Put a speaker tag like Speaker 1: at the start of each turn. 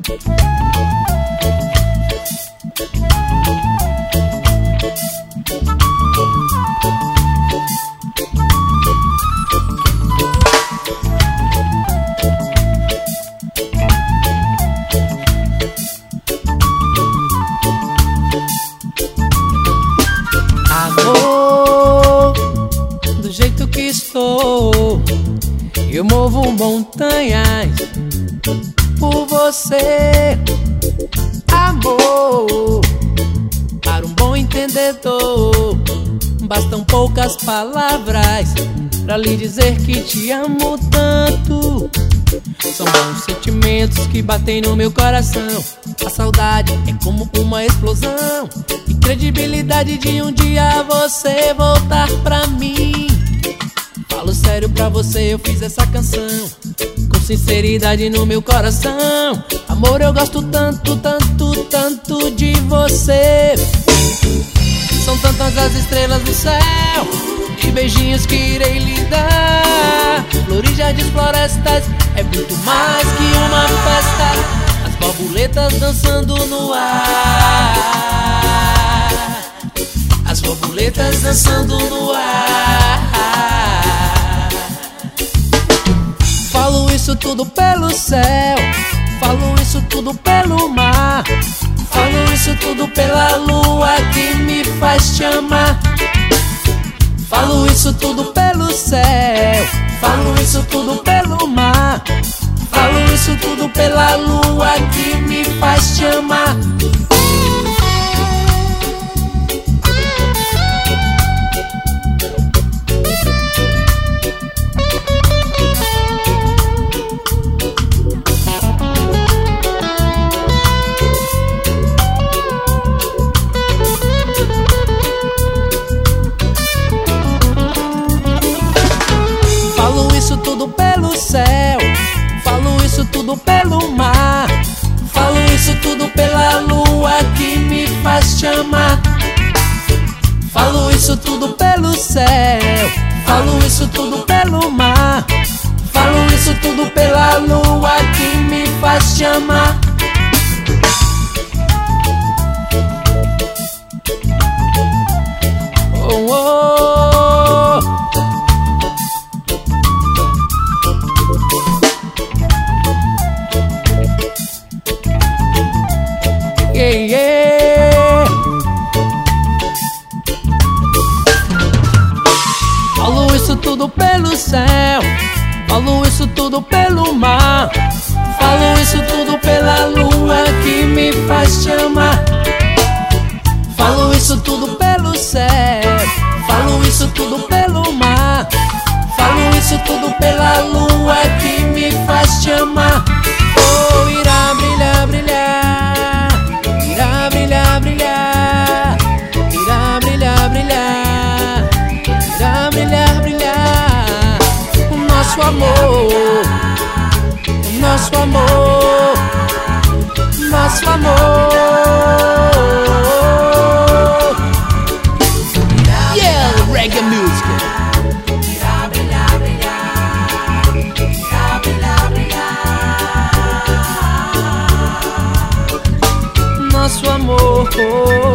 Speaker 1: Eu movo montanhas por você, amor. Para um bom entendedor, bastam poucas palavras pra lhe dizer que te amo tanto. São bons sentimentos que batem no meu coração. A saudade é como uma explosão e credibilidade de um dia você voltar pra mim. Falo sério pra você, eu fiz essa canção com sinceridade no meu coração. Amor, eu gosto tanto, tanto, tanto de você. São tantas as estrelas no céu e beijinhos que irei lhe dar. Flores, jardins, florestas, é muito mais que uma festa. As borboletas dançando no ar. As borboletas dançando no ar. Falo isso tudo pelo céu, falo isso tudo pelo mar, falo isso tudo pela lua que me faz te amar. Falo isso tudo pelo céu, falo isso tudo pelo mar, falo isso tudo pela lua que me faz te amar. Falo isso tudo pelo céu, falo isso tudo pelo mar, falo isso tudo pela lua que me faz te amar. Falo isso tudo pelo céu, falo isso tudo pelo mar, falo isso tudo pela lua que me faz te amar. Oh, oh. Yeah, yeah. Falo isso tudo pelo céu, falo isso tudo pelo mar, falo isso tudo pela lua que me faz te amar. Falo isso tudo pelo céu, falo isso tudo pelo mar, falo isso tudo pela lua que me faz te amar. Oh, irá brilhar, brilhar, irá brilhar, brilhar, irá brilhar, brilhar, irá brilhar, brilhar. O nosso amor, o nosso amor, nosso amor. Yeah, reggae music. Irá brilhar, brilhar, irá brilhar, brilhar. Nosso amor.